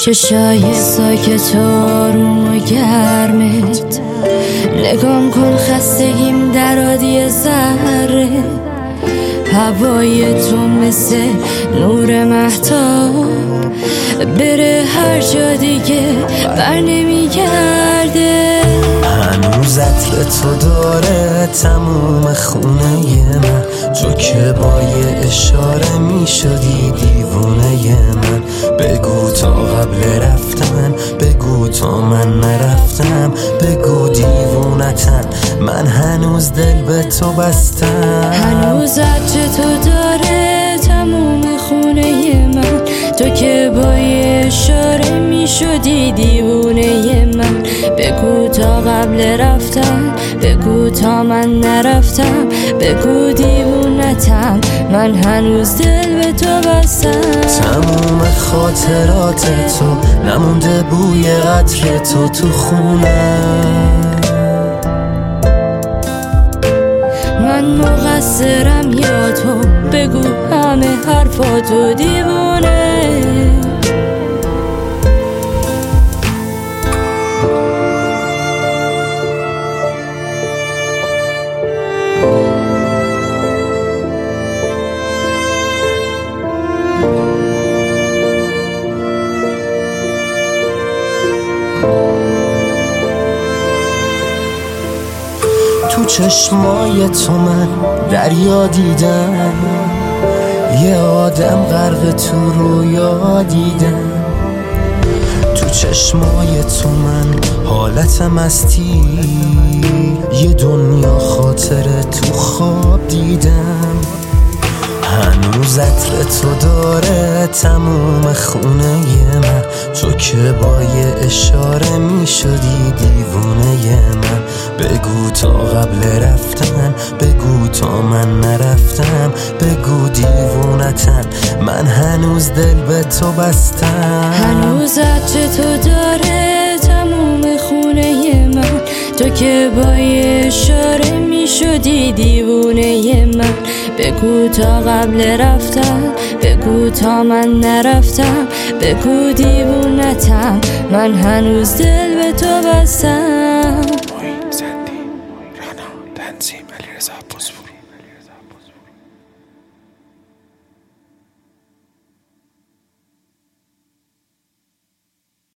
چشای ساکت آروم و گرمت، نگام کن خستگیم در عادی ذره، هوای تو مثل نور مهتاب بره هر جا دیگه بر نمیگرده. هنوز عطر تو داره تموم خونه من، تو که با یه اشاره می شدی دیوونه من. بگو تا قبل رفتن، بگو تا من نرفتم، بگو دیوونتم من هنوز دل به تو بستم. هنوز عطر تو داره تموم خونه من، تو که با یه اشاره می شدی دیوونه من. بگو تا قبل رفتن، بگو تا من نرفتم، بگو دیوونتم من هنوز دل به تو بستم. تموم خاطرات تو نمونده بوی عطر تو خونه. من مقصرم یا تو؟ بگو همه حرفاتو دیوونه. تو چشمای تو من دریا دیدم، یه آدم غرق تو رویا دیدم. تو چشمای تو من حالت مستی، یه دنیا خاطره تو خواب دیدم. هنوز عطر تو داره تموم خونه من، تو که با یه اشاره می شدی دیوونه من. بگو تا قبل رفتن، بگو تا من نرفتم، بگو دیوونتم من هنوز دل به تو بستم. هنوز عطر تو داره تموم خونه من، تو که با یه اشاره می شدی دیوونه من. بگو تا قبل رفتن، بگو تا من نرفتم، بگو دیوونتم من هنوز دل به تو بستم.